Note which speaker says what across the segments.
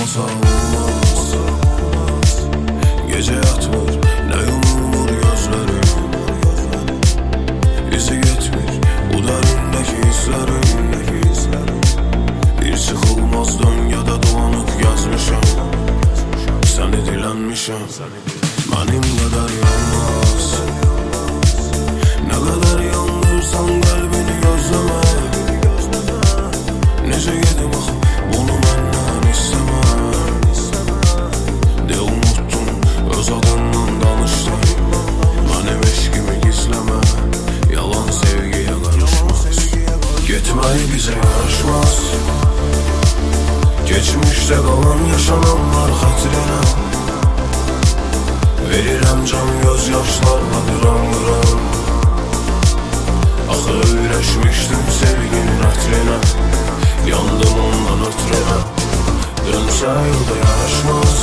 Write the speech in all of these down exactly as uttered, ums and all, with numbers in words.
Speaker 1: Dokunmasa olmaz. Gece yatmır, ne yumulur gözlerim. İzi gitmiş bu derindeki hislerim. Bir sıkılmaz döngede dolanıp yazmışım. Seni dilenmişim. Benim kadar yanmaz. Ne kadar yandırsan kalbini gözleme. Nece yedim ah bunu benden isteme. De unuttun öz adından danıştın. Benim eşkimi gizleme. Yalan sevgiye karışmaz. Gitmeyi bize yaraşmaz. Geçmişte kalan yaşananlar hatırına. Verirəm can gözyaşlarla gram gram. Axı öyrəşmişdim sevginin ətrinə. Yandım ondan ötürünə. Dönsə yolda yaraşmaz.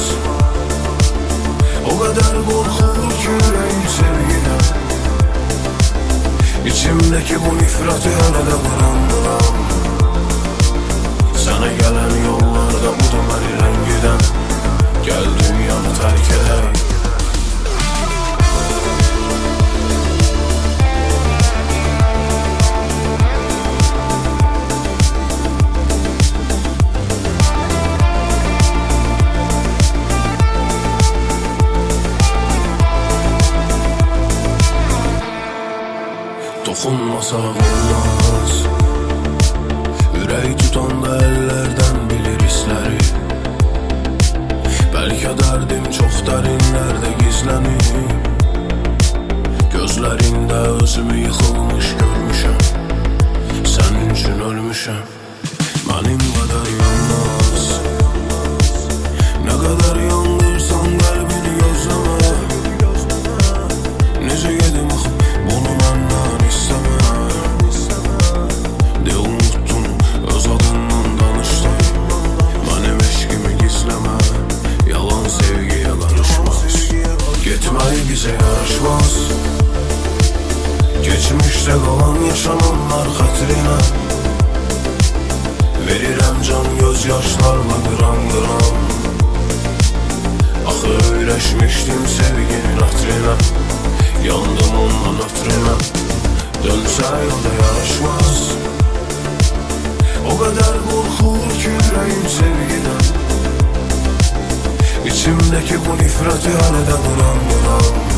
Speaker 1: O qədər qorxur ki ürəyim sevgilə. İçimdəki bu nifrəti hələ də vuram-vuram. Sənə gələn yollarda budur məni rəngidən. Gəl dünyanı tərk edək. Dokunmasa olmaz. Ürək tutan da əllərdən bilir hisləri. Bəlkə dərdim çox dərinlərdə gizlənir. Gözlərində özümü yıxılmış görmüşəm. Sənin üçün ölmüşəm. Mənim qədər yanmaz. Nə qədər yandırsan qəlbini gözləmə. Necə yedim ax bunu məndən istəmə. De unuttun öz adından danıştın. Mənim eşkimi gizləmə. Yalan sevgiyə qarışmaz. Getməyi bizə yaraşmaz. Geçmişdə qalan yaşananlar xətrinə. Verirəm can gözyaşlarla qıram qıram. Axı öyrəşmişdim sevginin ətrinə. Yandım ondan ötürünə. Dönsə yolda yaraşmaz. O qədər qorxur ki ürəyim sevgidən. İçimdəki bu nifrəti hələ də vuram vuram.